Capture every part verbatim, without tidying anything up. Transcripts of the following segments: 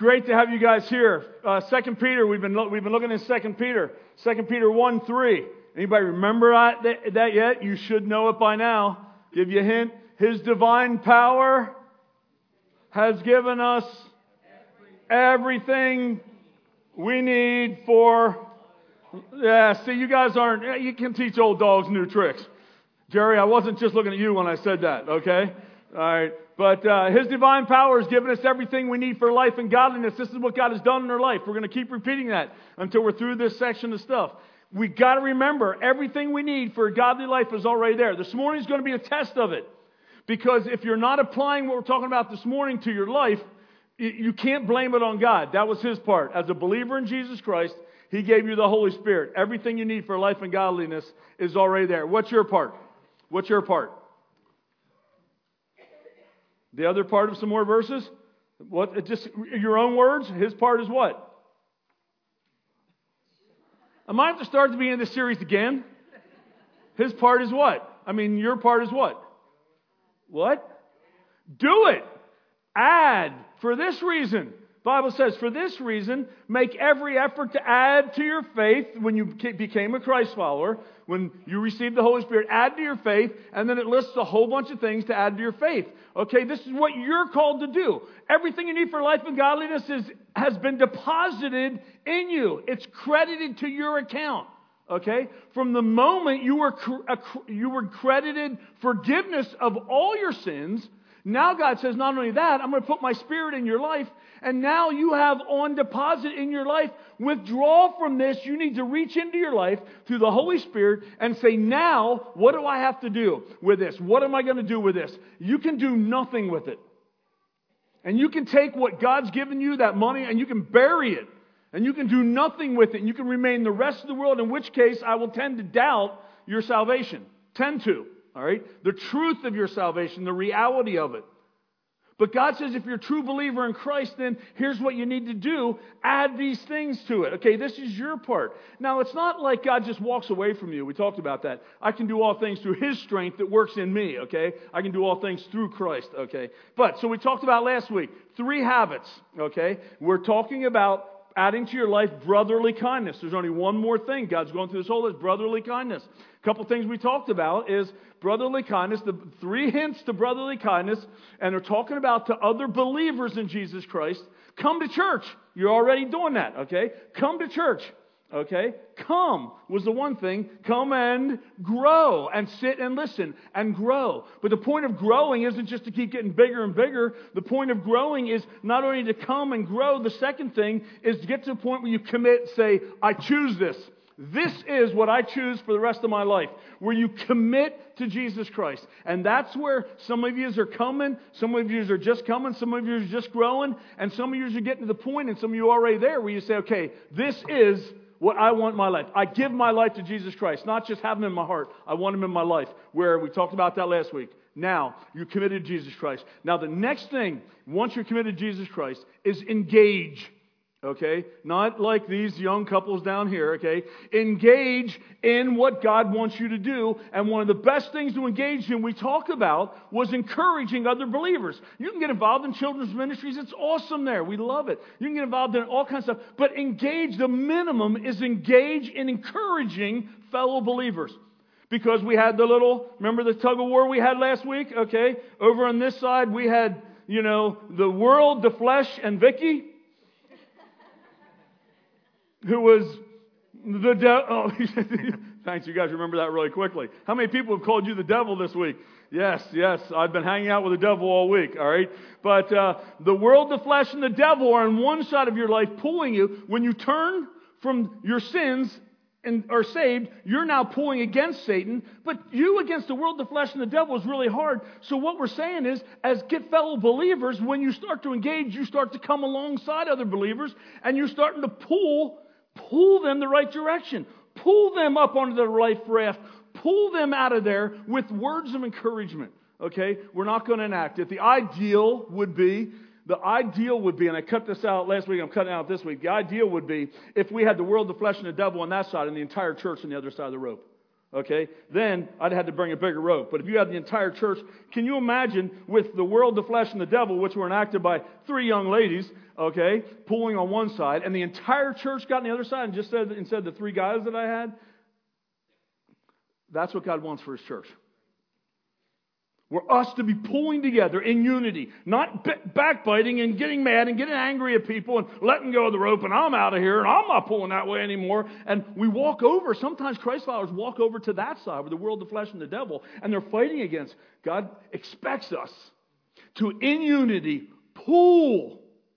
great to have you guys here. Uh, Second Peter, we've been lo- we've been looking at Second Peter. Second Peter one three. Anybody remember that, that yet? You should know it by now. Give you a hint. His divine power has given us everything we need for. Yeah, see, you guys aren't. You can teach old dogs new tricks. Jerry, I wasn't just looking at you when I said that. Okay, all right. But uh, His divine power has given us everything we need for life and godliness. This is what God has done in our life. We're going to keep repeating that until we're through this section of stuff. We got to remember, everything we need for a godly life is already there. This morning is going to be a test of it. Because if you're not applying what we're talking about this morning to your life, you can't blame it on God. That was His part. As a believer in Jesus Christ, He gave you the Holy Spirit. Everything you need for life and godliness is already there. What's your part? What's your part? The other part of some more verses? What? Just your own words? His part is what? I might have to start at the beginning of this series again. His part is what? I mean, your part is what? What? Do it. Add. For this reason. The Bible says, for this reason, make every effort to add to your faith when you became a Christ follower, when you received the Holy Spirit, add to your faith, and then it lists a whole bunch of things to add to your faith. Okay, this is what you're called to do. Everything you need for life and godliness is, has been deposited in you. It's credited to your account. Okay? From the moment you were, you were credited forgiveness of all your sins, now God says, not only that, I'm going to put my Spirit in your life, and now you have on deposit in your life. Withdraw from this. You need to reach into your life through the Holy Spirit and say, now, what do I have to do with this? What am I going to do with this? You can do nothing with it. And you can take what God's given you, that money, and you can bury it. And you can do nothing with it. And you can remain the rest of the world, in which case I will tend to doubt your salvation. Tend to. All right? The truth of your salvation, the reality of it. But God says if you're a true believer in Christ, then here's what you need to do. Add these things to it. Okay, this is your part. Now, it's not like God just walks away from you. We talked about that. I can do all things through His strength that works in me, okay? I can do all things through Christ, okay? But, so we talked about last week, three habits, okay? We're talking about adding to your life brotherly kindness. There's only one more thing. God's going through this whole list, brotherly kindness. A couple things we talked about is brotherly kindness, the three hints to brotherly kindness, and they're talking about to other believers in Jesus Christ. Come to church. You're already doing that, okay? Come to church, okay? Come was the one thing. Come and grow and sit and listen and grow. But the point of growing isn't just to keep getting bigger and bigger. The point of growing is not only to come and grow. The second thing is to get to the point where you commit, say, I choose this. This is what I choose for the rest of my life, where you commit to Jesus Christ. And that's where some of you are coming, some of you are just coming, some of you are just growing, and some of you are getting to the point, and some of you are already there, where you say, okay, this is what I want in my life. I give my life to Jesus Christ, not just have Him in my heart. I want Him in my life, where we talked about that last week. Now, you're committed to Jesus Christ. Now, the next thing, once you're committed to Jesus Christ, is engage. Okay? Not like these young couples down here, okay? Engage in what God wants you to do. And one of the best things to engage in, we talk about, was encouraging other believers. You can get involved in children's ministries. It's awesome there. We love it. You can get involved in all kinds of stuff. But engage, the minimum is engage in encouraging fellow believers. Because we had the little, remember the tug of war we had last week? Okay? Over on this side, we had, you know, the world, the flesh, and Vicky. Who was the devil. Oh, thanks, you guys remember that really quickly. How many people have called you the devil this week? Yes, yes, I've been hanging out with the devil all week, all right? But uh, the world, the flesh, and the devil are on one side of your life pulling you. When you turn from your sins and are saved, you're now pulling against Satan. But you against the world, the flesh, and the devil is really hard. So what we're saying is, as get fellow believers, when you start to engage, you start to come alongside other believers, and you're starting to pull Pull them the right direction. Pull them up onto the life raft. Pull them out of there with words of encouragement. Okay? We're not going to enact it. The ideal would be, the ideal would be, and I cut this out last week, I'm cutting it out this week. The ideal would be if we had the world, the flesh, and the devil on that side and the entire church on the other side of the rope. Okay, then I'd had to bring a bigger rope. But if you had the entire church, can you imagine with the world, the flesh, and the devil, which were enacted by three young ladies, okay, pulling on one side, and the entire church got on the other side and just said, instead of the three guys that I had? That's what God wants for His church. We're us to be pulling together in unity, not b- backbiting and getting mad and getting angry at people and letting go of the rope and I'm out of here and I'm not pulling that way anymore. And we walk over, sometimes Christ followers walk over to that side where the world, the flesh, and the devil, and they're fighting against. God expects us to, in unity, pull.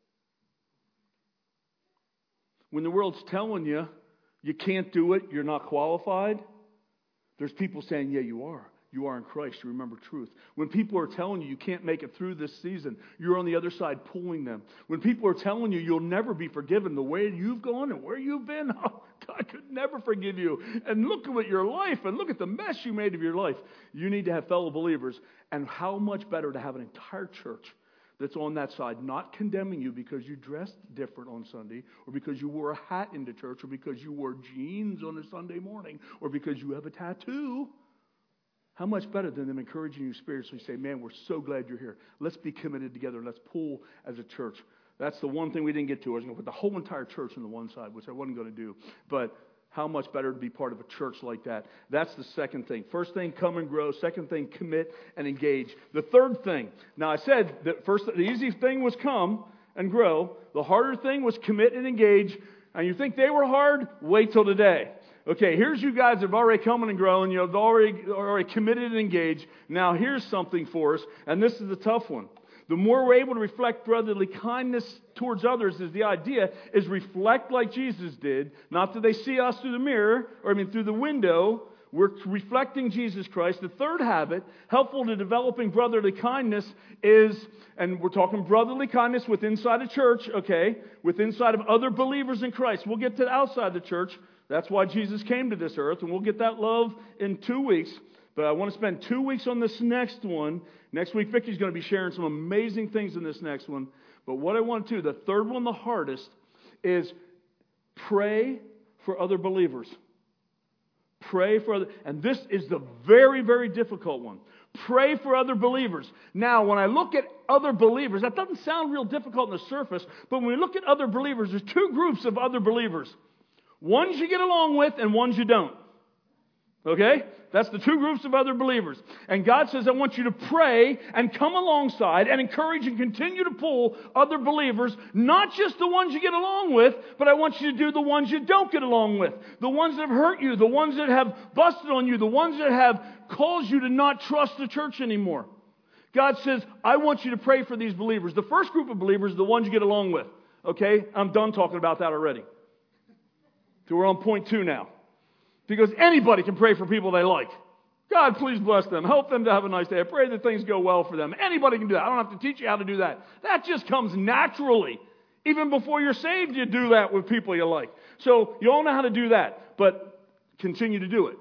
When the world's telling you you can't do it, you're not qualified, there's people saying, yeah, you are. You are in Christ. You remember truth. When people are telling you you can't make it through this season, you're on the other side pulling them. When people are telling you you'll never be forgiven the way you've gone and where you've been, oh, God could never forgive you. And look at your life and look at the mess you made of your life. You need to have fellow believers. And how much better to have an entire church that's on that side, not condemning you because you dressed different on Sunday, or because you wore a hat into church, or because you wore jeans on a Sunday morning, or because you have a tattoo. How much better than them encouraging you spiritually, say, man, we're so glad you're here. Let's be committed together. Let's pull as a church. That's the one thing we didn't get to. I was going to put the whole entire church on the one side, which I wasn't going to do. But how much better to be part of a church like that. That's the second thing. First thing, come and grow. Second thing, commit and engage. The third thing. Now, I said that first, the easy thing was come and grow. The harder thing was commit and engage. And you think they were hard? Wait till today. Okay, here's you guys that have already come and grown. You've already, already committed and engaged. Now here's something for us, and this is the tough one. The more we're able to reflect brotherly kindness towards others, is the idea, is reflect like Jesus did. Not that they see us through the mirror, or I mean through the window. We're reflecting Jesus Christ. The third habit, helpful to developing brotherly kindness, is, and we're talking brotherly kindness with inside a church, okay, with inside of other believers in Christ. We'll get to outside the church. That's why Jesus came to this earth, and we'll get that love in two weeks. But I want to spend two weeks on this next one. Next week, Vicky's going to be sharing some amazing things in this next one. But what I want to do, the third one, the hardest, is pray for other believers. Pray for other, and this is the very, very difficult one. Pray for other believers. Now, when I look at other believers, that doesn't sound real difficult on the surface, but when we look at other believers, there's two groups of other believers. Ones you get along with and ones you don't. Okay? That's the two groups of other believers. And God says, I want you to pray and come alongside and encourage and continue to pull other believers, not just the ones you get along with, but I want you to do the ones you don't get along with. The ones that have hurt you, the ones that have busted on you, the ones that have caused you to not trust the church anymore. God says, I want you to pray for these believers. The first group of believers are the ones you get along with. Okay? I'm done talking about that already. So we're on point two now. Because anybody can pray for people they like. God, please bless them. Help them to have a nice day. I pray that things go well for them. Anybody can do that. I don't have to teach you how to do that. That just comes naturally. Even before you're saved, you do that with people you like. So you all know how to do that. But continue to do it.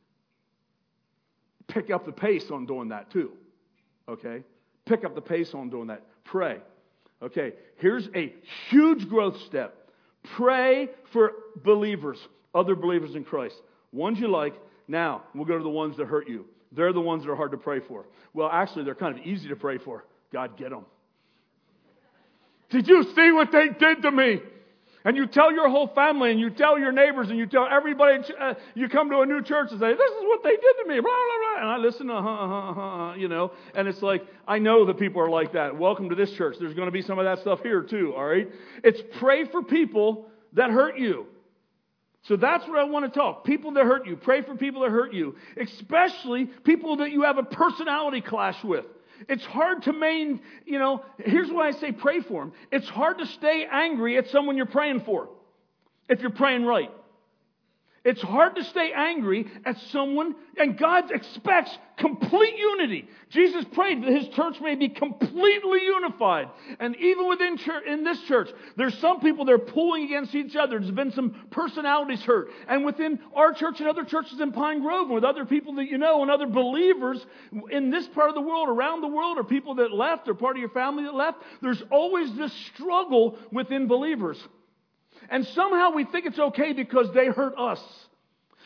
Pick up the pace on doing that too. Okay? Pick up the pace on doing that. Pray. Okay, here's a huge growth step. Pray for believers, other believers in Christ. Ones you like. Now, we'll go to the ones that hurt you. They're the ones that are hard to pray for. Well, actually, they're kind of easy to pray for. God, get them. Did you see what they did to me? And you tell your whole family, and you tell your neighbors, and you tell everybody, uh, you come to a new church and say, this is what they did to me, blah, blah, blah. And I listen, uh-huh, uh-huh, uh-huh, you know. And it's like, I know that people are like that. Welcome to this church. There's going to be some of that stuff here too, all right? It's pray for people that hurt you. So that's what I want to talk. People that hurt you. Pray for people that hurt you. Especially people that you have a personality clash with. It's hard to main, you know, here's why I say pray for them. It's hard to stay angry at someone you're praying for, if you're praying right. It's hard to stay angry at someone, and God expects complete unity. Jesus prayed that His church may be completely unified. And even within church, in this church, there's some people that are pulling against each other. There's been some personalities hurt. And within our church and other churches in Pine Grove, and with other people that you know, and other believers in this part of the world, around the world, or people that left, or part of your family that left, there's always this struggle within believers. And somehow we think it's okay because they hurt us.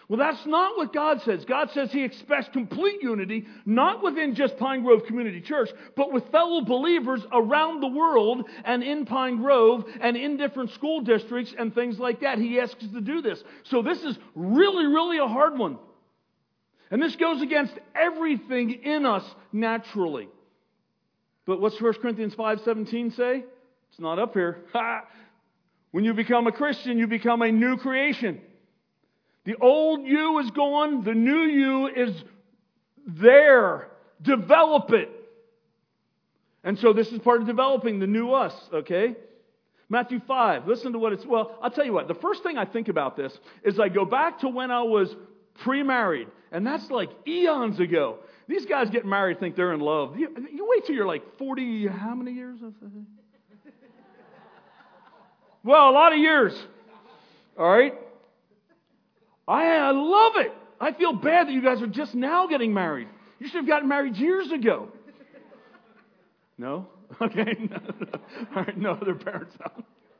Well, that's not what God says. God says He expects complete unity, not within just Pine Grove Community Church, but with fellow believers around the world and in Pine Grove and in different school districts and things like that. He asks us to do this. So this is really, really a hard one. And this goes against everything in us naturally. But what's First Corinthians five seventeen say? It's not up here. When you become a Christian, you become a new creation. The old you is gone. The new you is there. Develop it. And so this is part of developing the new us, okay? Matthew five. Listen to what it's... Well, I'll tell you what. The first thing I think about this is I go back to when I was pre-married. And that's like eons ago. These guys get married think they're in love. You, you wait till you're like forty... How many years? Well, a lot of years. All right? I, I love it. I feel bad that you guys are just now getting married. You should have gotten married years ago. No? Okay. No, no. All right. No other parents out.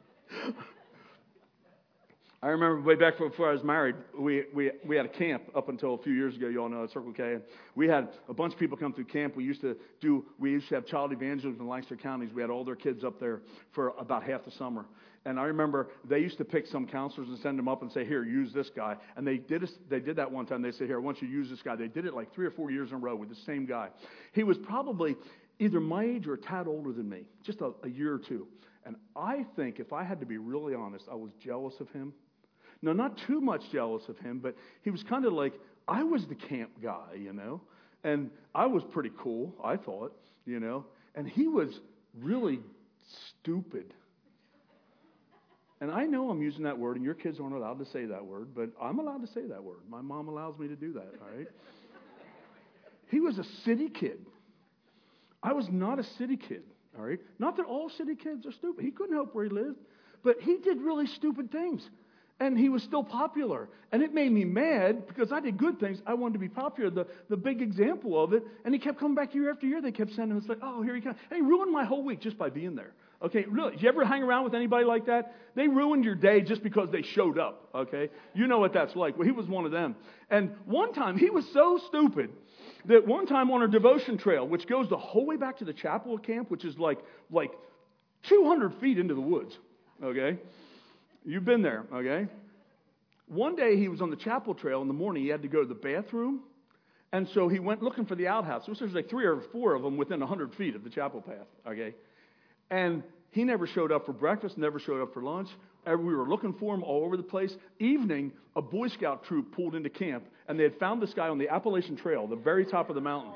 I remember way back before I was married, we, we we had a camp up until a few years ago. You all know at Circle K. And we had a bunch of people come through camp. We used to do, we used to have child evangelism in Lancaster counties. We had all their kids up there for about half the summer. And I remember they used to pick some counselors and send them up and say, here, use this guy. And they did a, they did that one time. They said, here, I want you to use this guy. They did it like three or four years in a row with the same guy. He was probably either my age or a tad older than me, just a, a year or two. And I think, if I had to be really honest, I was jealous of him. No, not too much jealous of him, but he was kind of like, I was the camp guy, you know. And I was pretty cool, I thought, you know. And he was really stupid. And I know I'm using that word, and your kids aren't allowed to say that word, but I'm allowed to say that word. My mom allows me to do that, all right? He was a city kid. I was not a city kid, all right? Not that all city kids are stupid. He couldn't help where he lived, but he did really stupid things. And he was still popular. And it made me mad because I did good things. I wanted to be popular, the, the big example of it. And he kept coming back year after year. They kept sending him. It's like, oh, here he comes. And he ruined my whole week just by being there. Okay, really, did you ever hang around with anybody like that? They ruined your day just because they showed up, okay? You know what that's like. Well, he was one of them. And one time, he was so stupid that one time on our devotion trail, which goes the whole way back to the chapel camp, which is like, like two hundred feet into the woods, okay? You've been there, okay? One day, he was on the chapel trail in the morning. He had to go to the bathroom. And so he went looking for the outhouse. There's like three or four of them within one hundred feet of the chapel path, okay? And he never showed up for breakfast, never showed up for lunch. We were looking for him all over the place. Evening, a Boy Scout troop pulled into camp, and they had found this guy on the Appalachian Trail, the very top of the mountain,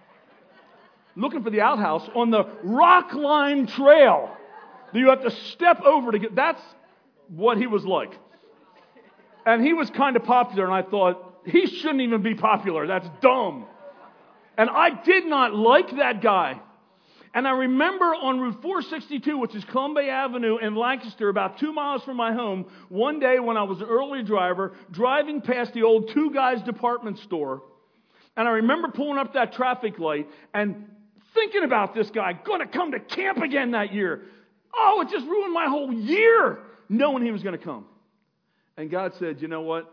looking for the outhouse on the rock line trail that you have to step over to get. That's what he was like. And he was kind of popular, and I thought, he shouldn't even be popular. That's dumb. And I did not like that guy. And I remember on Route four sixty-two, which is Columbia Avenue in Lancaster, about two miles from my home, one day when I was an early driver, driving past the old Two Guys department store, and I remember pulling up that traffic light and thinking about this guy, going to come to camp again that year. Oh, it just ruined my whole year, knowing he was going to come. And God said, you know what?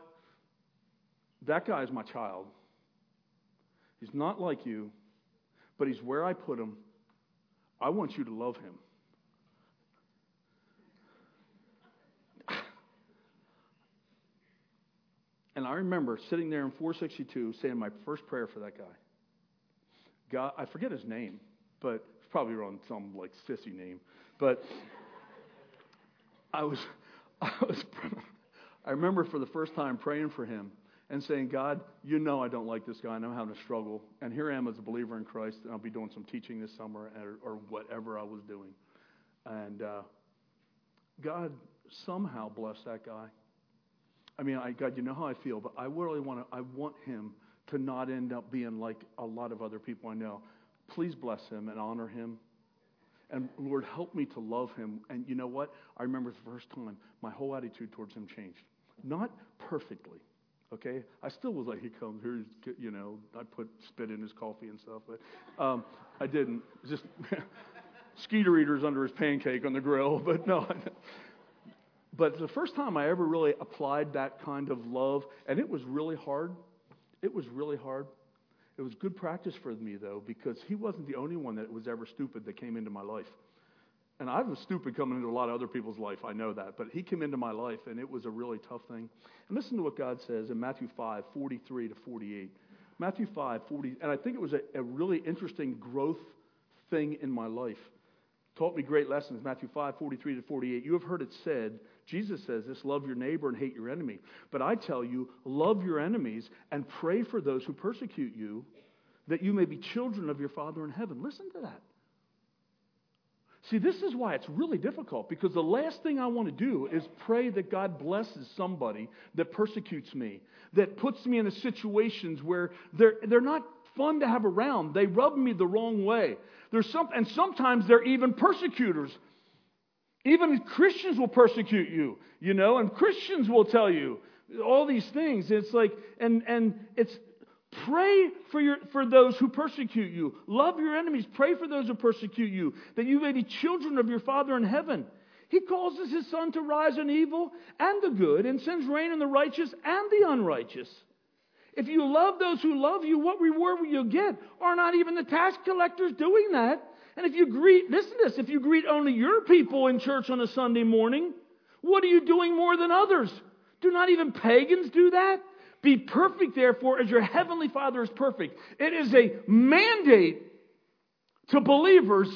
That guy is my child. He's not like you, but he's where I put him. I want you to love him. And I remember sitting there in four sixty-two saying my first prayer for that guy. God, I forget his name, but it's probably on some like sissy name. But I was, I was, I remember for the first time praying for him and saying, God, you know I don't like this guy, and I'm having a struggle. And here I am as a believer in Christ, and I'll be doing some teaching this summer or, or whatever I was doing. And uh, God somehow blessed that guy. I mean, I, God, you know how I feel, but I really want to. I want him to not end up being like a lot of other people I know. Please bless him and honor him. And Lord, help me to love him. And you know what? I remember the first time my whole attitude towards him changed. Not perfectly. Okay, I still was like, he comes here, you know, I put spit in his coffee and stuff, but um, I didn't. Just skeeter eaters under his pancake on the grill, but no. But the first time I ever really applied that kind of love, and it was really hard. It was really hard. It was good practice for me, though, because he wasn't the only one that was ever stupid that came into my life. And I was stupid coming into a lot of other people's life, I know that. But he came into my life, and it was a really tough thing. And listen to what God says in Matthew five, forty-three to forty-eight. Matthew five, forty, and I think it was a, a really interesting growth thing in my life. Taught me great lessons, Matthew five, forty-three to forty-eight. You have heard it said, Jesus says this, love your neighbor and hate your enemy. But I tell you, love your enemies and pray for those who persecute you, that you may be children of your Father in heaven. Listen to that. See, this is why it's really difficult, because the last thing I want to do is pray that God blesses somebody that persecutes me, that puts me in situations where they're, they're not fun to have around. They rub me the wrong way. There's some, and sometimes they're even persecutors. Even Christians will persecute you, you know, and Christians will tell you all these things. It's like, and and it's pray for your for those who persecute you. Love your enemies. Pray for those who persecute you, that you may be children of your Father in heaven. He causes his sun to rise on evil and the good, and sends rain on the righteous and the unrighteous. If you love those who love you, what reward will you get? Are not even the tax collectors doing that? And if you greet, listen to this, if you greet only your people in church on a Sunday morning, what are you doing more than others? Do not even pagans do that? Be perfect, therefore, as your heavenly Father is perfect. It is a mandate to believers.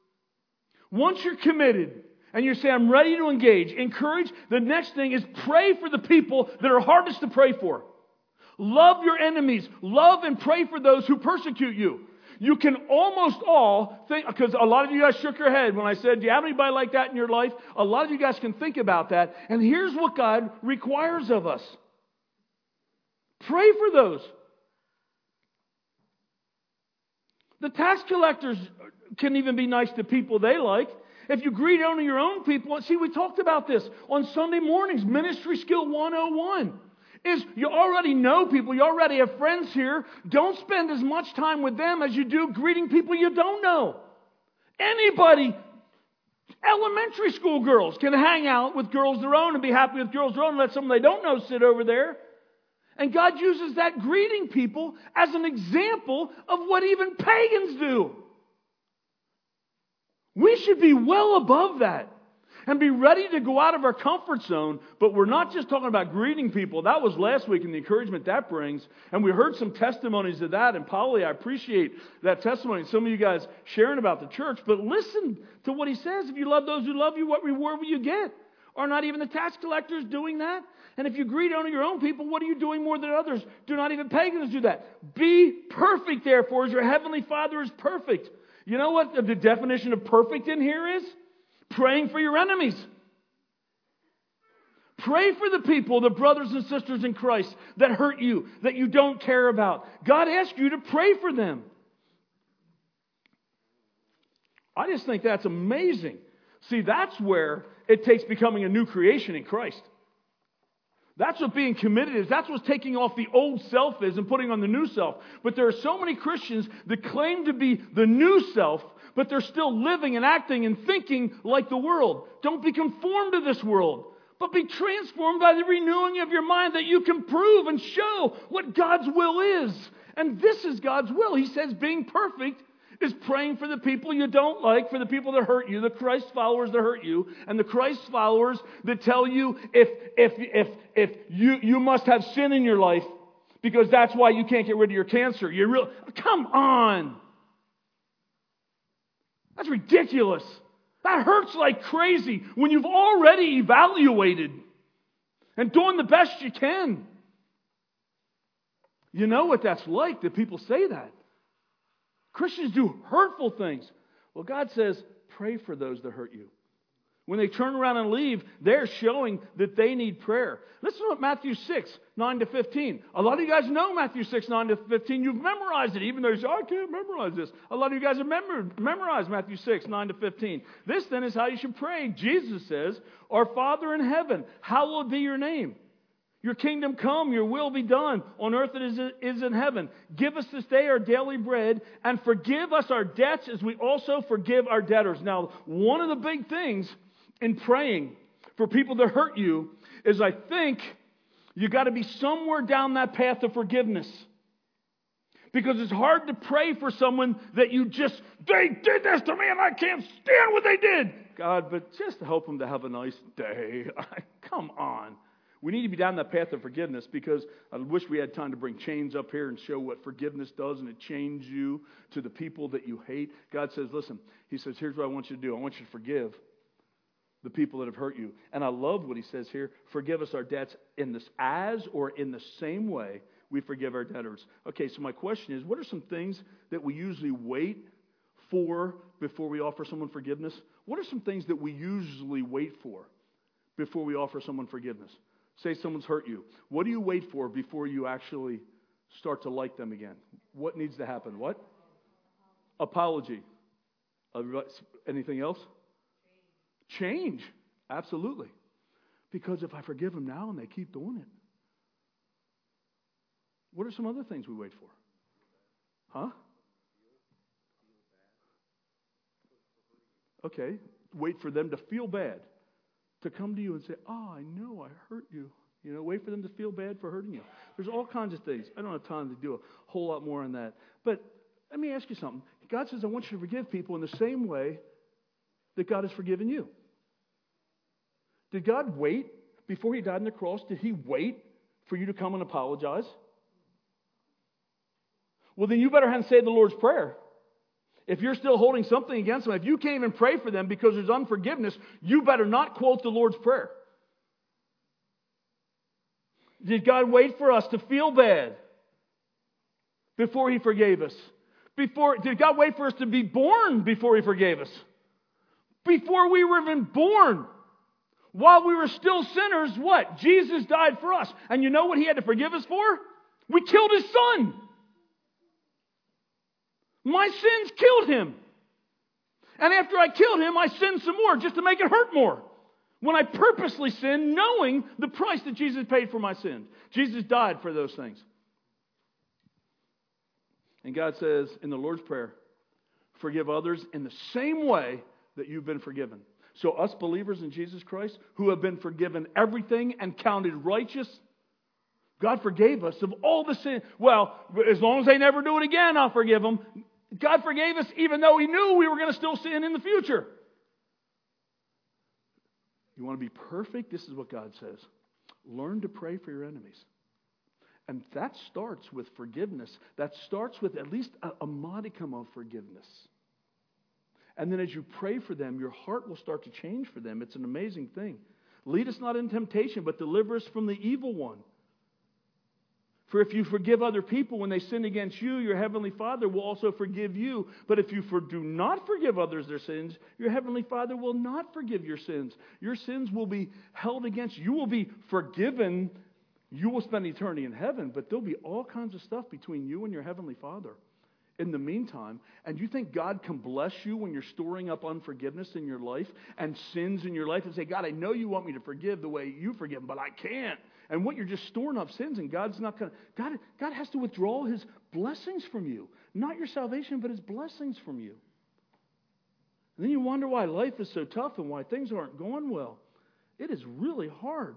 Once you're committed and you say, I'm ready to engage, encourage, the next thing is pray for the people that are hardest to pray for. Love your enemies. Love and pray for those who persecute you. You can almost all think, because a lot of you guys shook your head when I said, do you have anybody like that in your life? A lot of you guys can think about that. And here's what God requires of us. Pray for those. The tax collectors can even be nice to people they like. If you greet only your own people, see, we talked about this on Sunday mornings, Ministry Skill one oh one. Is you already know people, you already have friends here. Don't spend as much time with them as you do greeting people you don't know. Anybody, elementary school girls can hang out with girls their own and be happy with girls their own and let someone they don't know sit over there. And God uses that greeting people as an example of what even pagans do. We should be well above that. And be ready to go out of our comfort zone. But we're not just talking about greeting people. That was last week and the encouragement that brings. And we heard some testimonies of that. And Polly, I appreciate that testimony. Some of you guys sharing about the church. But listen to what he says. If you love those who love you, what reward will you get? Are not even the tax collectors doing that? And if you greet only your own people, what are you doing more than others? Do not even pagans do that. Be perfect, therefore, as your heavenly Father is perfect. You know what the definition of perfect in here is? Praying for your enemies. Pray for the people, the brothers and sisters in Christ that hurt you, that you don't care about. God asks you to pray for them. I just think that's amazing. See, that's where it takes becoming a new creation in Christ. That's what being committed is. That's what taking off the old self is and putting on the new self. But there are so many Christians that claim to be the new self, but they're still living and acting and thinking like the world. Don't be conformed to this world, but be transformed by the renewing of your mind, that you can prove and show what God's will is. And this is God's will. He says being perfect is praying for the people you don't like, for the people that hurt you, the Christ followers that hurt you, and the Christ followers that tell you if if if if you, you must have sin in your life because that's why you can't get rid of your cancer. You're real. Come on. That's ridiculous. That hurts like crazy when you've already evaluated and doing the best you can. You know what that's like that people say that. Christians do hurtful things. Well, God says, pray for those that hurt you. When they turn around and leave, they're showing that they need prayer. Listen to what Matthew six, nine to fifteen. A lot of you guys know Matthew six, nine to fifteen. You've memorized it, even though you say, I can't memorize this. A lot of you guys have mem- memorized Matthew six, nine to fifteen. This then is how you should pray. Jesus says, Our Father in heaven, hallowed be your name. Your kingdom come, your will be done on earth as it is in heaven. Give us this day our daily bread and forgive us our debts as we also forgive our debtors. Now, one of the big things in praying for people that hurt you is I think you got to be somewhere down that path of forgiveness. Because it's hard to pray for someone that you just, they did this to me and I can't stand what they did. God, but just help them to have a nice day. Come on. We need to be down that path of forgiveness, because I wish we had time to bring chains up here and show what forgiveness does, and it chains you to the people that you hate. God says, listen, He says, here's what I want you to do. I want you to forgive the people that have hurt you. And I love what He says here. Forgive us our debts in this as or in the same way we forgive our debtors. Okay, so my question is, what are some things that we usually wait for before we offer someone forgiveness? What are some things that we usually wait for before we offer someone forgiveness? Say someone's hurt you. What do you wait for before you actually start to like them again? What needs to happen? What? Apology. Anything else? Change. Absolutely. Because if I forgive them now and they keep doing it, what are some other things we wait for? Huh? Okay. Wait for them to feel bad. To come to you and say, oh, I know I hurt you. You know, wait for them to feel bad for hurting you. There's all kinds of things. I don't have time to do a whole lot more on that. But let me ask you something. God says, I want you to forgive people in the same way that God has forgiven you. Did God wait before He died on the cross? Did He wait for you to come and apologize? Well, then you better have to say the Lord's Prayer. If you're still holding something against them, if you can't even pray for them because there's unforgiveness, you better not quote the Lord's Prayer. Did God wait for us to feel bad before He forgave us? Before, did God wait for us to be born before He forgave us? Before we were even born, while we were still sinners, what? Jesus died for us. And you know what He had to forgive us for? We killed His Son. My sins killed Him. And after I killed Him, I sinned some more just to make it hurt more. When I purposely sinned, knowing the price that Jesus paid for my sins. Jesus died for those things. And God says in the Lord's Prayer, forgive others in the same way that you've been forgiven. So us believers in Jesus Christ, who have been forgiven everything and counted righteous, God forgave us of all the sin. Well, as long as they never do it again, I'll forgive them. God forgave us even though He knew we were going to still sin in the future. You want to be perfect? This is what God says. Learn to pray for your enemies. And that starts with forgiveness. That starts with at least a, a modicum of forgiveness. And then as you pray for them, your heart will start to change for them. It's an amazing thing. Lead us not into temptation, but deliver us from the evil one. For if you forgive other people when they sin against you, your heavenly Father will also forgive you. But if you for, do not forgive others their sins, your heavenly Father will not forgive your sins. Your sins will be held against you. You will be forgiven. You will spend eternity in heaven, but there'll be all kinds of stuff between you and your heavenly Father in the meantime. And you think God can bless you when you're storing up unforgiveness in your life and sins in your life and say, God, I know you want me to forgive the way you forgive, but I can't. And what you're just storing up sins, and God's not going to, God, God has to withdraw His blessings from you. Not your salvation, but His blessings from you. And then you wonder why life is so tough and why things aren't going well. It is really hard.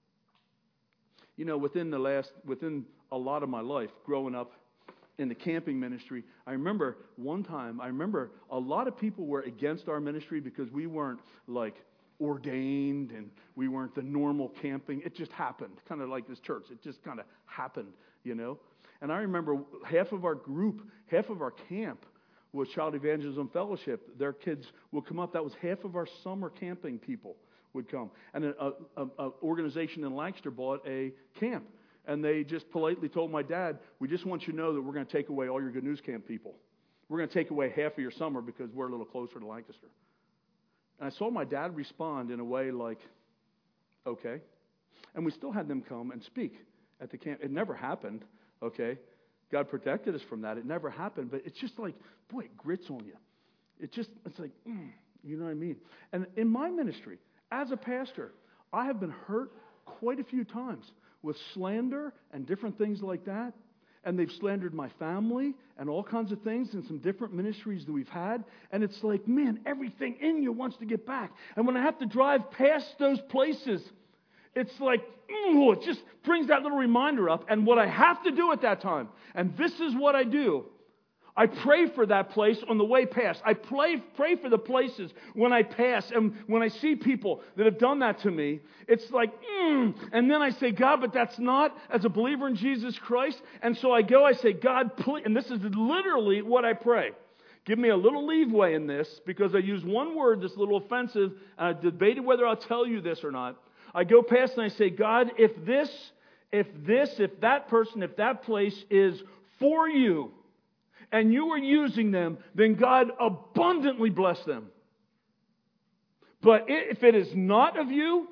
You know, within the last, within a lot of my life, growing up in the camping ministry, I remember one time, I remember a lot of people were against our ministry because we weren't like ordained and we weren't the normal camping. It just happened, kind of like this church. It just kind of happened, you know. And I remember half of our group, half of our camp was Child Evangelism Fellowship. Their kids would come up. That was half of our summer camping people would come. And an a, a organization in Lancaster bought a camp. And they just politely told my dad, we just want you to know that we're going to take away all your Good News Camp people. We're going to take away half of your summer because we're a little closer to Lancaster. And I saw my dad respond in a way like, okay. And we still had them come and speak at the camp. It never happened, okay. God protected us from that. It never happened. But it's just like, boy, it grits on you. It just, it's like, mm, you know what I mean? And in my ministry, as a pastor, I have been hurt quite a few times with slander and different things like that. And they've slandered my family and all kinds of things in some different ministries that we've had. And it's like, man, everything in you wants to get back. And when I have to drive past those places, it's like, ooh, it just brings that little reminder up. And what I have to do at that time, and this is what I do, I pray for that place on the way past. I pray, pray for the places when I pass. And when I see people that have done that to me, it's like, mm. And then I say, God, but that's not as a believer in Jesus Christ. And so I go, I say, God, please. And this is literally what I pray. Give me a little leeway in this, because I use one word that's a little offensive. And I debated whether I'll tell you this or not. I go past and I say, God, if this, if this, if that person, if that place is for you, and you are using them, then God abundantly bless them. But if it is not of you,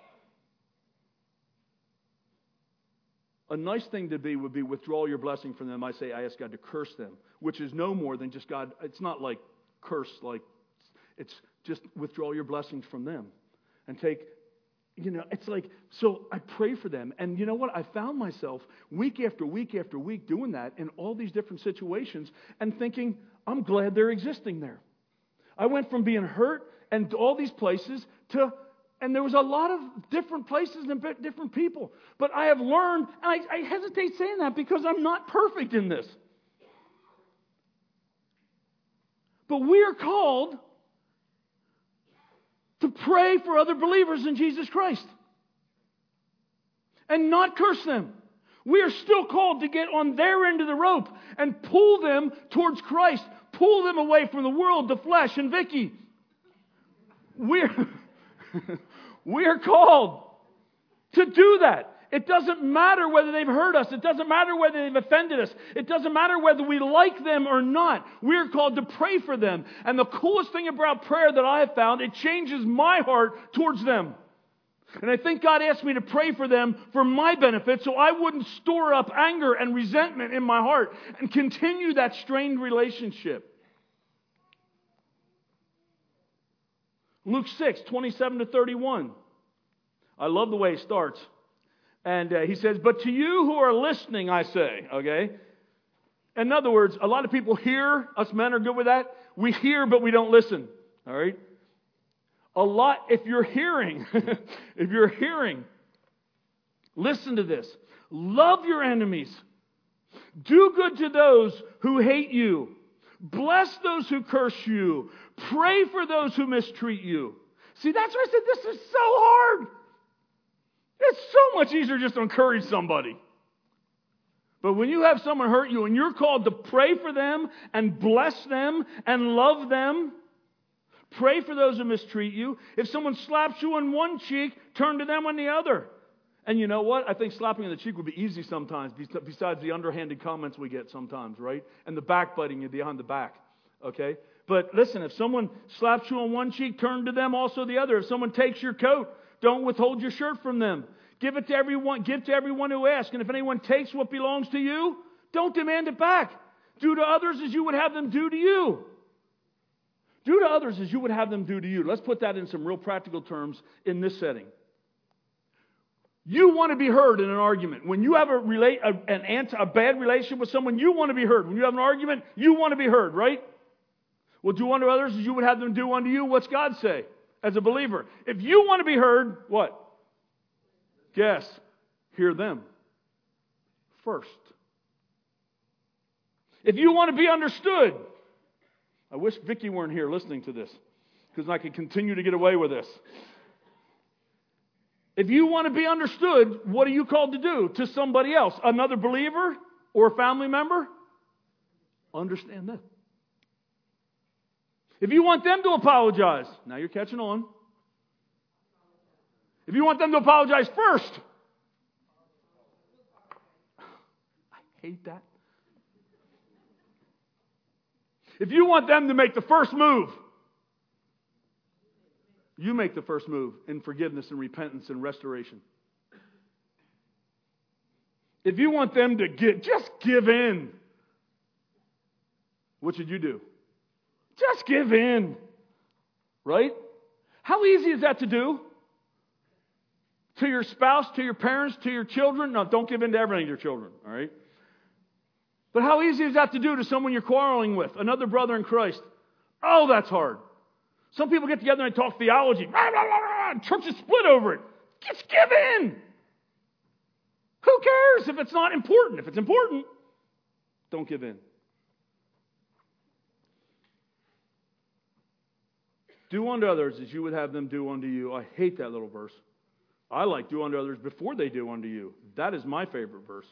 a nice thing to be would be withdraw your blessing from them. I say, I ask God to curse them, which is no more than just God. It's not like curse, like it's just withdraw your blessings from them and take. You know, it's like, so I pray for them. And you know what? I found myself week after week after week doing that in all these different situations and thinking, I'm glad they're existing there. I went from being hurt and all these places to, and there was a lot of different places and different people. But I have learned, and I, I hesitate saying that because I'm not perfect in this. But we are called to pray for other believers in Jesus Christ and not curse them. We are still called to get on their end of the rope and pull them towards Christ, pull them away from the world, the flesh, and Vicky. We're, we're called to do that. It doesn't matter whether they've hurt us. It doesn't matter whether they've offended us. It doesn't matter whether we like them or not. We're called to pray for them. And the coolest thing about prayer that I have found, it changes my heart towards them. And I think God asked me to pray for them for my benefit so I wouldn't store up anger and resentment in my heart and continue that strained relationship. Luke six, twenty-seven to thirty-one. I love the way it starts. And uh, he says, but to you who are listening, I say, okay? In other words, a lot of people hear, us men are good with that. We hear, but we don't listen, all right? A lot, if you're hearing, if you're hearing, listen to this. Love your enemies. Do good to those who hate you. Bless those who curse you. Pray for those who mistreat you. See, that's why I said this is so hard. It's so much easier just to encourage somebody. But when you have someone hurt you and you're called to pray for them and bless them and love them, pray for those who mistreat you. If someone slaps you on one cheek, turn to them on the other. And you know what? I think slapping on the cheek would be easy sometimes, besides the underhanded comments we get sometimes, right? And the backbiting behind the back, okay? But listen, if someone slaps you on one cheek, turn to them also the other. If someone takes your coat, don't withhold your shirt from them. Give it to everyone. Give to everyone who asks. And if anyone takes what belongs to you, don't demand it back. Do to others as you would have them do to you. Do to others as you would have them do to you. Let's put that in some real practical terms in this setting. You want to be heard in an argument. When you have a, relate, a, an anti, a bad relationship with someone, you want to be heard. When you have an argument, you want to be heard, right? Well, do unto others as you would have them do unto you. What's God say? As a believer, if you want to be heard, what? Yes, hear them first. If you want to be understood, I wish Vicky weren't here listening to this, because I could continue to get away with this. If you want to be understood, what are you called to do to somebody else? Another believer or a family member? Understand them. If you want them to apologize, now you're catching on. If you want them to apologize first, I hate that. If you want them to make the first move, you make the first move in forgiveness and repentance and restoration. If you want them to get, just give in. What should you do? Just give in. Right? How easy is that to do? To your spouse, to your parents, to your children? No, don't give in to everything to your children. All right? But how easy is that to do to someone you're quarreling with, another brother in Christ? Oh, that's hard. Some people get together and they talk theology. Rah, rah, rah, rah, and churches split over it. Just give in. Who cares if it's not important? If it's important, don't give in. Do unto others as you would have them do unto you. I hate that little verse. I like do unto others before they do unto you. That is my favorite verse.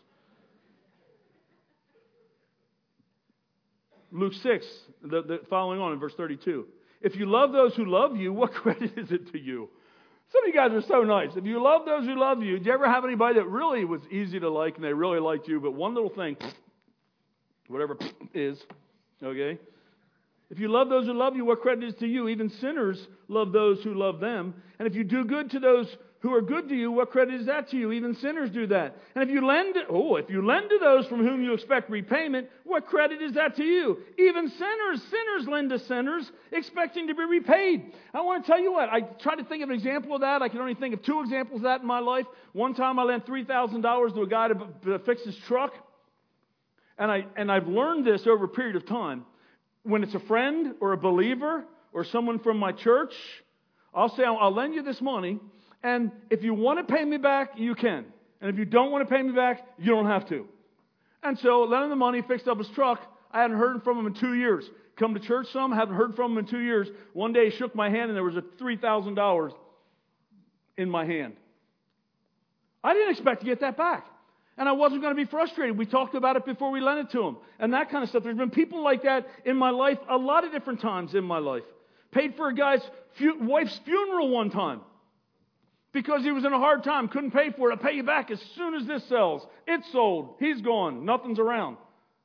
Luke six, the, the following on in verse thirty-two. If you love those who love you, what credit is it to you? Some of you guys are so nice. If you love those who love you, did you ever have anybody that really was easy to like and they really liked you, but one little thing, whatever is, okay? If you love those who love you, what credit is to you? Even sinners love those who love them. And if you do good to those who are good to you, what credit is that to you? Even sinners do that. And if you lend, oh, if you lend to those from whom you expect repayment, what credit is that to you? Even sinners, sinners lend to sinners, expecting to be repaid. I want to tell you what, I tried to think of an example of that. I can only think of two examples of that in my life. One time I lent three thousand dollars to a guy to, to fix his truck. And, I, and I've learned this over a period of time. When it's a friend or a believer or someone from my church, I'll say, I'll lend you this money. And if you want to pay me back, you can. And if you don't want to pay me back, you don't have to. And so, lent him the money, fixed up his truck. I hadn't heard from him in two years. Come to church some, haven't heard from him in two years. One day he shook my hand and there was a three thousand dollars in my hand. I didn't expect to get that back. And I wasn't going to be frustrated. We talked about it before we lent it to him. And that kind of stuff. There's been people like that in my life a lot of different times in my life. Paid for a guy's fu- wife's funeral one time. Because he was in a hard time, couldn't pay for it. I'll pay you back as soon as this sells. It's sold. He's gone. Nothing's around.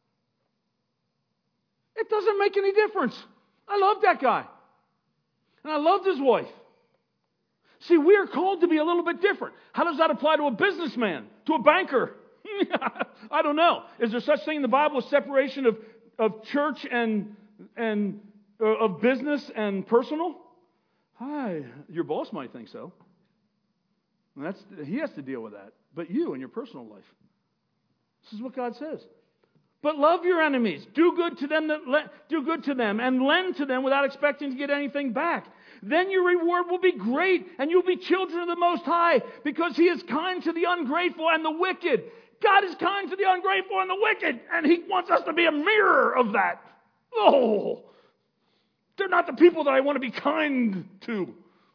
It doesn't make any difference. I love that guy. And I loved his wife. See, we are called to be a little bit different. How does that apply to a businessman? To a banker? I don't know. Is there such thing in the Bible as separation of, of church and, and uh, of business and personal? Hi, your boss might think so. And that's, he has to deal with that. But you in your personal life. This is what God says. But love your enemies. Do good to them that le- do good to them and lend to them without expecting to get anything back. Then your reward will be great and you'll be children of the Most High because He is kind to the ungrateful and the wicked. God is kind to the ungrateful and the wicked, and He wants us to be a mirror of that. Oh, they're not the people that I want to be kind to.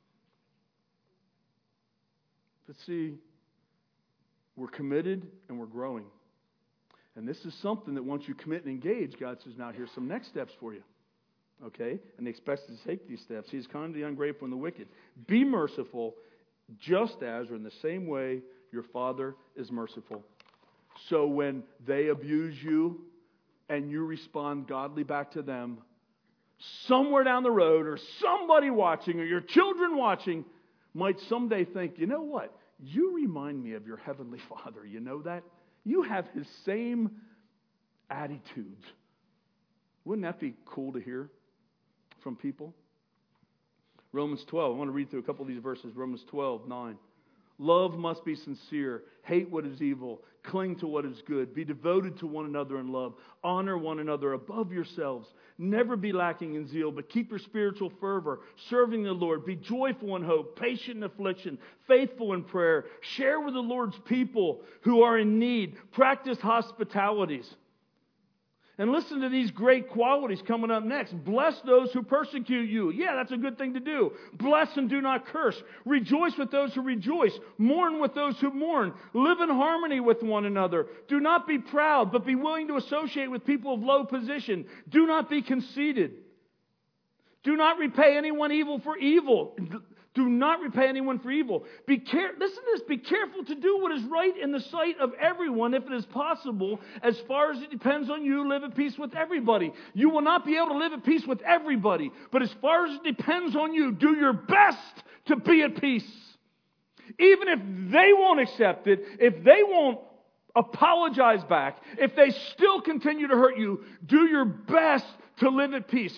But see, we're committed and we're growing. And this is something that once you commit and engage, God says, now here's some next steps for you. Okay? And He expects us to take these steps. He is kind to the ungrateful and the wicked. Be merciful just as, or in the same way, your Father is merciful. So when they abuse you and you respond godly back to them, somewhere down the road or somebody watching or your children watching might someday think, you know what? You remind me of your Heavenly Father. You know that? You have His same attitudes. Wouldn't that be cool to hear from people? Romans twelve. I want to read through a couple of these verses. Romans twelve, nine. Love must be sincere. Hate what is evil. Cling to what is good. Be devoted to one another in love. Honor one another above yourselves. Never be lacking in zeal, but keep your spiritual fervor, serving the Lord. Be joyful in hope, patient in affliction, faithful in prayer. Share with the Lord's people who are in need. Practice hospitalities. And listen to these great qualities coming up next. Bless those who persecute you. Yeah, that's a good thing to do. Bless and do not curse. Rejoice with those who rejoice. Mourn with those who mourn. Live in harmony with one another. Do not be proud, but be willing to associate with people of low position. Do not be conceited. Do not repay anyone evil for evil. Do not repay anyone for evil. Be care- Listen to this. Be careful to do what is right in the sight of everyone if it is possible. As far as it depends on you, live at peace with everybody. You will not be able to live at peace with everybody. But as far as it depends on you, do your best to be at peace. Even if they won't accept it, if they won't apologize back, if they still continue to hurt you, do your best to live at peace.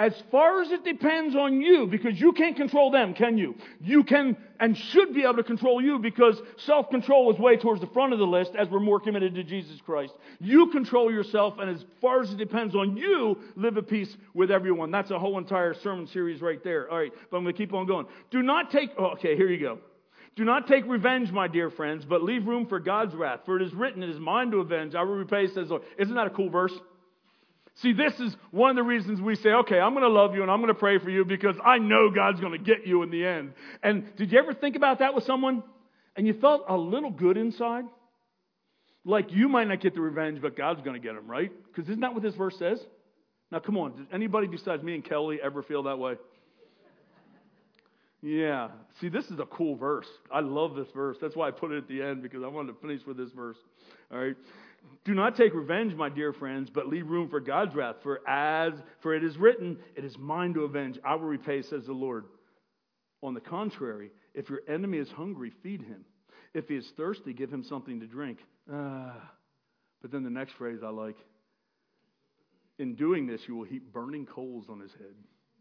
As far as it depends on you, because you can't control them, can you? You can and should be able to control you, because self-control is way towards the front of the list as we're more committed to Jesus Christ. You control yourself, and as far as it depends on you, live at peace with everyone. That's a whole entire sermon series right there. All right, but I'm going to keep on going. Do not take... Oh, okay, here you go. Do not take revenge, my dear friends, but leave room for God's wrath. For it is written, it is mine to avenge. I will repay, says the Lord. Isn't that a cool verse? See, this is one of the reasons we say, okay, I'm going to love you and I'm going to pray for you because I know God's going to get you in the end. And did you ever think about that with someone and you felt a little good inside? Like you might not get the revenge, but God's going to get them, right? Because isn't that what this verse says? Now, come on. Does anybody besides me and Kelly ever feel that way? Yeah. See, this is a cool verse. I love this verse. That's why I put it at the end, because I wanted to finish with this verse. All right. Do not take revenge, my dear friends, but leave room for God's wrath. For as for it is written, it is mine to avenge. I will repay, says the Lord. On the contrary, if your enemy is hungry, feed him. If he is thirsty, give him something to drink. Ah. But then the next phrase I like. In doing this, you will heap burning coals on his head.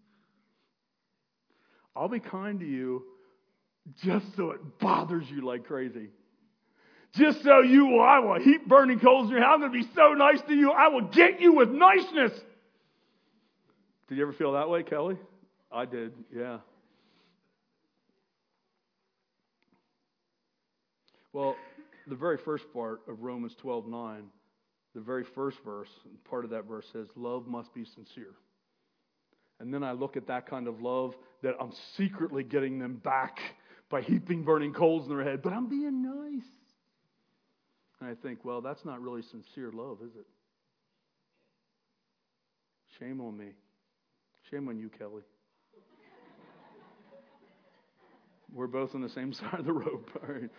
I'll be kind to you just so it bothers you like crazy. Just so you will, I will heap burning coals in your head. I'm going to be so nice to you. I will get you with niceness. Did you ever feel that way, Kelly? I did, yeah. Well, the very first part of Romans twelve nine, the very first verse, part of that verse says, love must be sincere. And then I look at that kind of love that I'm secretly getting them back by heaping burning coals in their head. But I'm being nice. And I think, well, that's not really sincere love, is it? Shame on me. Shame on you, Kelly. We're both on the same side of the rope. All right.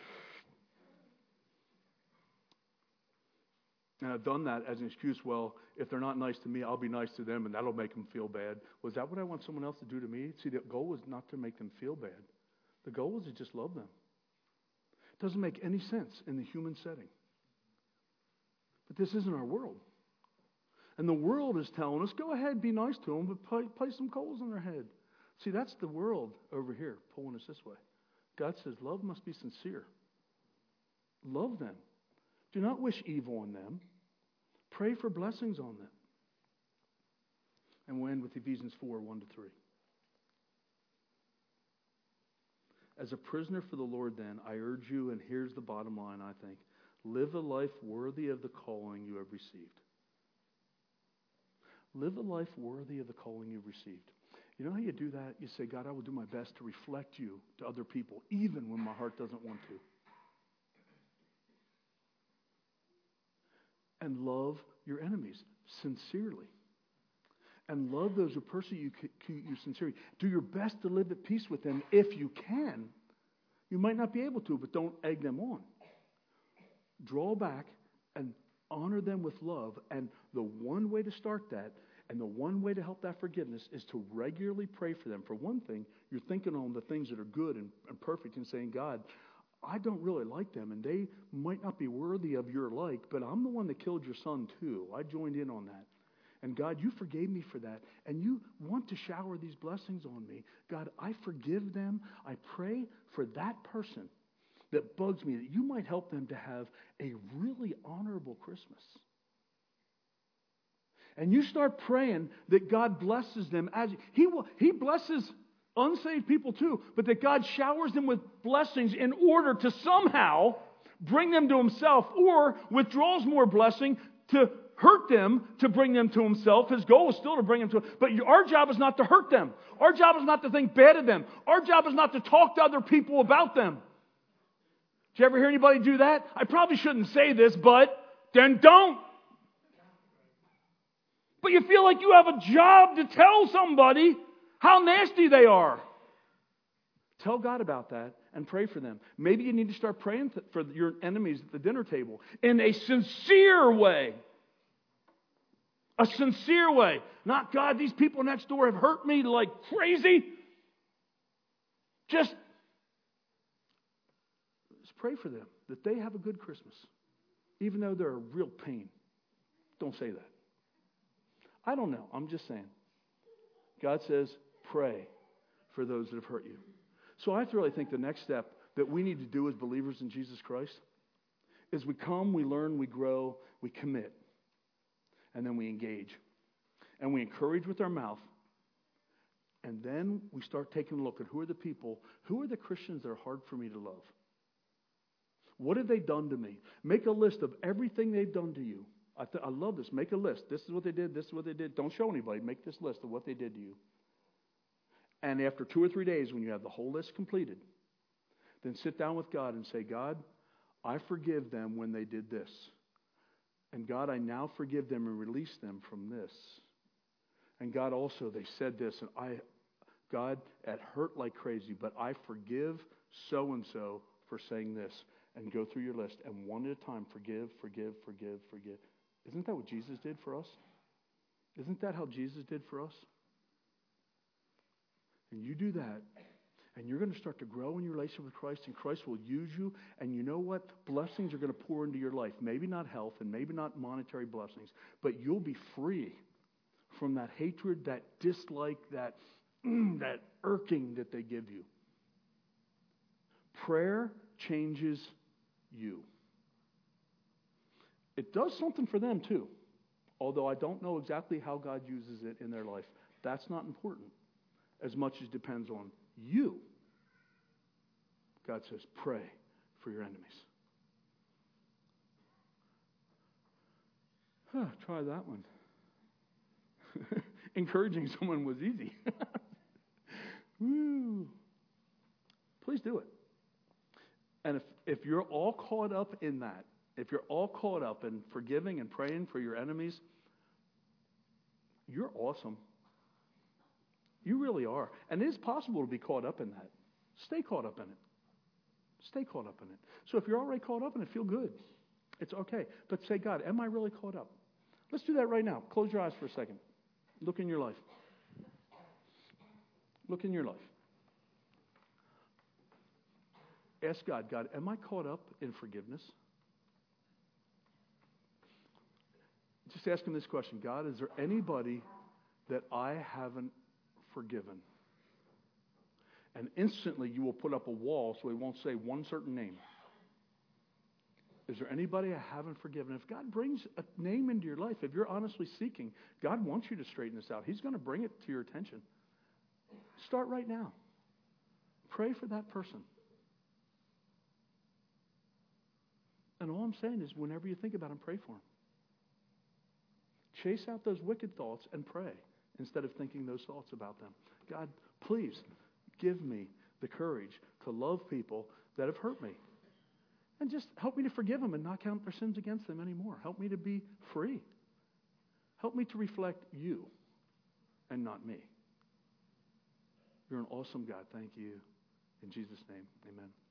And I've done that as an excuse. Well, if they're not nice to me, I'll be nice to them, and that'll make them feel bad. Was that what I want someone else to do to me? See, the goal was not to make them feel bad. The goal was to just love them. It doesn't make any sense in the human setting. But this isn't our world. And the world is telling us, go ahead, be nice to them, but play, play some coals on their head. See, that's the world over here pulling us this way. God says, love must be sincere. Love them. Do not wish evil on them. Pray for blessings on them. And we'll end with Ephesians four, one to three. As a prisoner for the Lord, then, I urge you, and here's the bottom line, I think, live a life worthy of the calling you have received. Live a life worthy of the calling you've received. You know how you do that? You say, God, I will do my best to reflect you to other people, even when my heart doesn't want to. And love your enemies sincerely. And love those who persecute you sincerely. Do your best to live at peace with them if you can. You might not be able to, but don't egg them on. Draw back and honor them with love. And the one way to start that, and the one way to help that forgiveness, is to regularly pray for them. For one thing, you're thinking on the things that are good and, and perfect and saying, God, I don't really like them, and they might not be worthy of your like, but I'm the one that killed your son too. I joined in on that. And God, you forgave me for that, and you want to shower these blessings on me. God, I forgive them. I pray for that person that bugs me, that you might help them to have a really honorable Christmas. And you start praying that God blesses them. as He will. He blesses unsaved people too, but that God showers them with blessings in order to somehow bring them to himself, or withdraws more blessing to hurt them to bring them to himself. His goal is still to bring them to him. But our job is not to hurt them. Our job is not to think bad of them. Our job is not to talk to other people about them. Did you ever hear anybody do that? I probably shouldn't say this, but then don't. But you feel like you have a job to tell somebody how nasty they are. Tell God about that and pray for them. Maybe you need to start praying for your enemies at the dinner table in a sincere way. A sincere way. Not, God, these people next door have hurt me like crazy. Just, just pray for them that they have a good Christmas, even though they're a real pain. Don't say that. I don't know. I'm just saying. God says, pray for those that have hurt you. So I really think the next step that we need to do as believers in Jesus Christ is we come, we learn, we grow, we commit, and then we engage. And we encourage with our mouth, and then we start taking a look at who are the people, who are the Christians that are hard for me to love? What have they done to me? Make a list of everything they've done to you. I, th- I love this. Make a list. This is what they did. This is what they did. Don't show anybody. Make this list of what they did to you. And after two or three days, when you have the whole list completed, then sit down with God and say, God, I forgive them when they did this. And God, I now forgive them and release them from this. And God, also, they said this, and I, God, it hurt like crazy, but I forgive so-and-so for saying this. And go through your list, and one at a time, forgive, forgive, forgive, forgive. Isn't that what Jesus did for us? Isn't that how Jesus did for us? And you do that, and you're going to start to grow in your relationship with Christ, and Christ will use you. And you know what? Blessings are going to pour into your life. Maybe not health, and maybe not monetary blessings, but you'll be free from that hatred, that dislike, that, that irking that they give you. Prayer changes you. It does something for them too, although I don't know exactly how God uses it in their life. That's not important as much as it depends on you. God says, pray for your enemies. Huh, try that one. Encouraging someone was easy. Woo. Please do it. And if, if you're all caught up in that, if you're all caught up in forgiving and praying for your enemies, you're awesome. You really are. And it is possible to be caught up in that. Stay caught up in it. Stay caught up in it. So if you're already caught up in it, feel good. It's okay. But say, God, am I really caught up? Let's do that right now. Close your eyes for a second. Look in your life. Look in your life. Ask God, God, am I caught up in forgiveness? Just ask him this question. God, is there anybody that I haven't forgiven? And instantly you will put up a wall so he won't say one certain name. Is there anybody I haven't forgiven? If God brings a name into your life, if you're honestly seeking, God wants you to straighten this out. He's going to bring it to your attention. Start right now. Pray for that person. And all I'm saying is whenever you think about him, pray for him. Chase out those wicked thoughts and pray instead of thinking those thoughts about them. God, please give me the courage to love people that have hurt me. And just help me to forgive them and not count their sins against them anymore. Help me to be free. Help me to reflect you and not me. You're an awesome God. Thank you. In Jesus' name, amen.